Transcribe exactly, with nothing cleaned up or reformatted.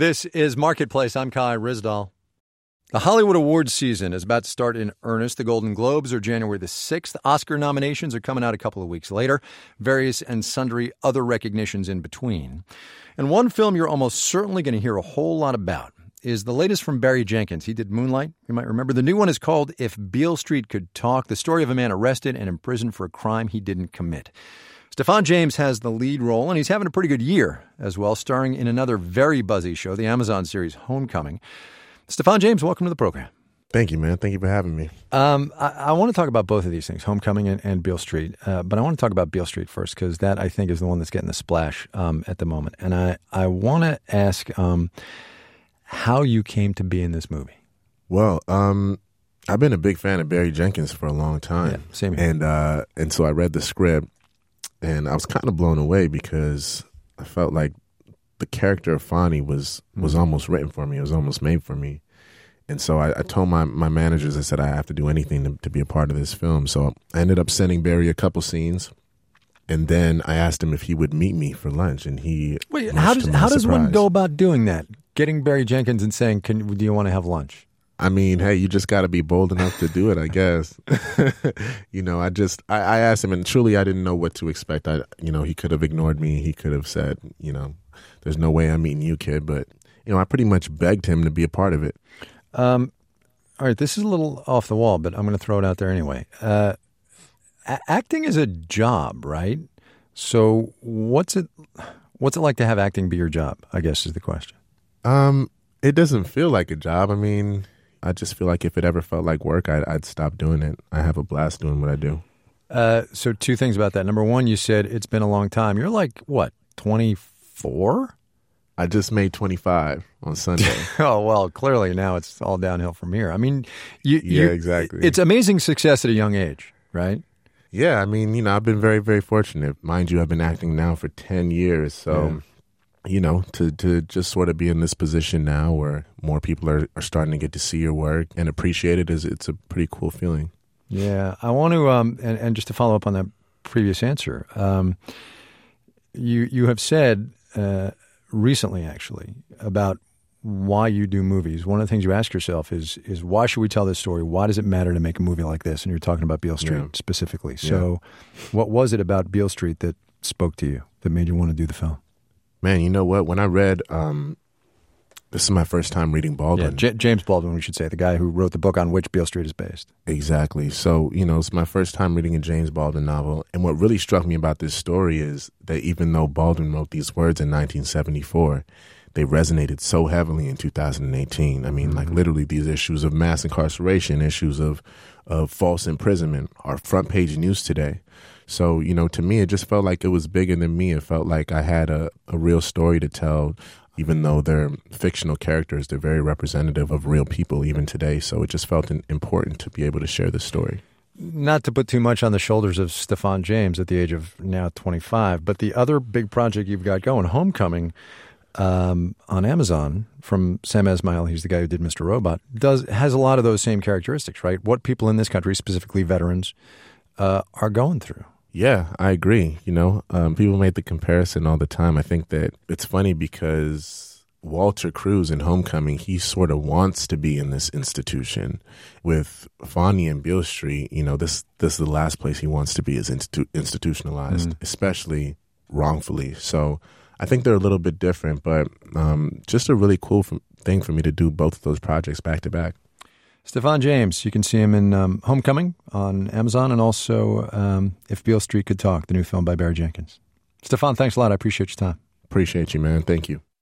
This is Marketplace. I'm Kai Ryssdal. The Hollywood Awards season is about to start in earnest. The Golden Globes are January the sixth. Oscar nominations are coming out a couple of weeks later. Various and sundry other recognitions in between. And one film you're almost certainly going to hear a whole lot about is the latest from Barry Jenkins. He did Moonlight, you might remember. The new one is called If Beale Street Could Talk, the story of a man arrested and imprisoned for a crime he didn't commit. Stephan James has the lead role, and he's having a pretty good year as well, starring in another very buzzy show, the Amazon series Homecoming. Stephan James, welcome to the program. Thank you, man. Thank you for having me. Um, I, I want to talk about both of these things, Homecoming and, and Beale Street. Uh, but I want to talk about Beale Street first, because that, I think, is the one that's getting the splash um, at the moment. And I, I want to ask um, how you came to be in this movie. Well, um, I've been a big fan of Barry Jenkins for a long time. Yeah, same here. And, uh, and so I read the script, and I was kind of blown away because I felt like the character of Fonny was was almost written for me. It was almost made for me. And so I, I told my, my managers, I said, I have to do anything to, to be a part of this film. So I ended up sending Barry a couple scenes. And then I asked him if he would meet me for lunch. And he Wait, how does how does one go about doing that? Getting Barry Jenkins and saying, "Can do you want to have lunch?" I mean, hey, you just got to be bold enough to do it, I guess. you know, I just, I, I asked him, and truly I didn't know what to expect. I, you know, he could have ignored me. He could have said, you know, there's no way I'm meeting you, kid. But, you know, I pretty much begged him to be a part of it. Um, all right, this is a little off the wall, but I'm going to throw it out there anyway. Uh, a- acting is a job, right? So what's it, what's it like to have acting be your job, I guess is the question. Um, it doesn't feel like a job. I mean, I just feel like if it ever felt like work, I'd, I'd stop doing it. I have a blast doing what I do. Uh, so two things about that. Number one, you said it's been a long time. You're like, what, twenty-four? I just made twenty-five on Sunday. Oh, well, clearly now it's all downhill from here. I mean, you, yeah, you, exactly. It's amazing success at a young age, right? Yeah, I mean, you know, I've been very, very fortunate. Mind you, I've been acting now for ten years. So, yeah. you know, to, to just sort of be in this position now where more people are, are starting to get to see your work and appreciate it, is it's a pretty cool feeling. Yeah. I want to, um, and, and just to follow up on that previous answer, um, you, you have said uh, recently, actually, about why you do movies. One of the things you ask yourself is, is why should we tell this story? Why does it matter to make a movie like this? And you're talking about Beale Street yeah. specifically. So yeah. what was it about Beale Street that spoke to you, that made you want to do the film? Man, you know what? When I read, um, this is my first time reading Baldwin. Yeah, J- James Baldwin, we should say, the guy who wrote the book on which Beale Street is based. Exactly. So, you know, it's my first time reading a James Baldwin novel. And what really struck me about this story is that even though Baldwin wrote these words in nineteen seventy-four, they resonated so heavily in two thousand eighteen. I mean, mm-hmm. like literally these issues of mass incarceration, issues of, of false imprisonment are front page news today. So, you know, to me, it just felt like it was bigger than me. It felt like I had a, a real story to tell, even though they're fictional characters. They're very representative of real people even today. So it just felt important to be able to share this story. Not to put too much on the shoulders of Stephan James at the age of now twenty-five, but the other big project you've got going, Homecoming, um, on Amazon from Sam Esmail, he's the guy who did Mister Robot, does has a lot of those same characteristics, right? What people in this country, specifically veterans, uh, are going through. Yeah, I agree. You know, um, people make the comparison all the time. I think that it's funny because Walter Cruz in Homecoming, he sort of wants to be in this institution. With Fonny and Beale Street, you know, this this is the last place he wants to be, is institu- institutionalized, mm. especially wrongfully. So I think they're a little bit different, but um, just a really cool f- thing for me to do both of those projects back to back. Stephan James, you can see him in um, Homecoming on Amazon, and also um, If Beale Street Could Talk, the new film by Barry Jenkins. Stephan, thanks a lot. I appreciate your time. Appreciate you, man. Thank you.